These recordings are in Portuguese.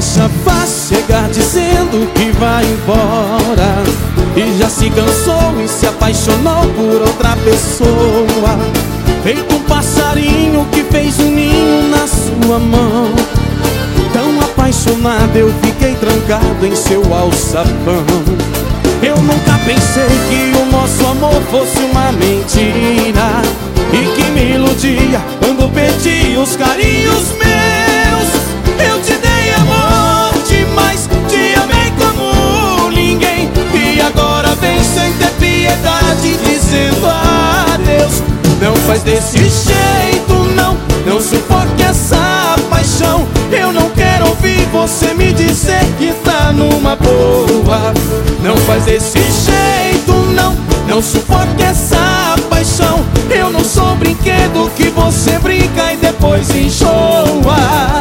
acha fácil chegar dizendo que vai embora, e já se cansou e se apaixonou por outra pessoa, feito um passarinho que fez um ninho na sua mão. Tão apaixonado eu fiquei trancado em seu alçapão. Eu nunca pensei que o nosso amor fosse uma mentira, e que me iludia quando perdi os carinhos meus. Eu te dei amor demais, te amei como ninguém, e agora vem sem ter piedade dizendo adeus. Não faz desse jeito não, não sufoque essa paixão. Eu não quero ouvir você me dizer que tá numa boa. Não faz desse jeito não, não sufoque essa paixão. Eu não sou brinquedo que você brinca e depois enjoa.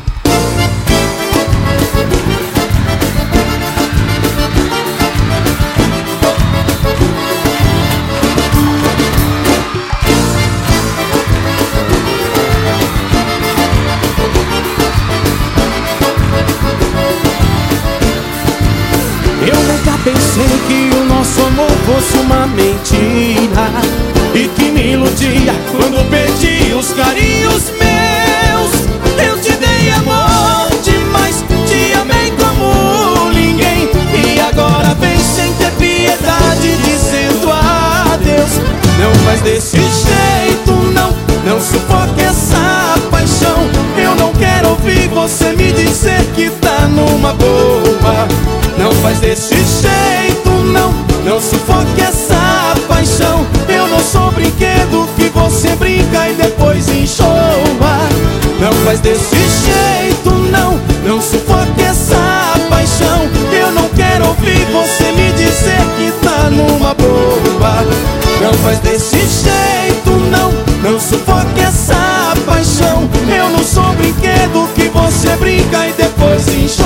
Eu nunca pensei que o nosso amor fosse uma mentira, e que me iludia quando perdi os carinhos meus. Eu te dei amor demais, te amei como ninguém, e agora vem sem ter piedade dizendo adeus. Não faz desse jeito não, não sufoque essa paixão. Eu não quero ouvir você me dizer que tá numa boa. Não faz desse jeito não, não sufoque essa paixão. Eu não sou brinquedo que você brinca e depois enjoa. Não faz desse jeito não, não sufoque essa paixão. Eu não quero ouvir você me dizer que tá numa boa. Não faz desse jeito não, não sufoque essa paixão. Eu não sou brinquedo que você brinca e depois enjoa.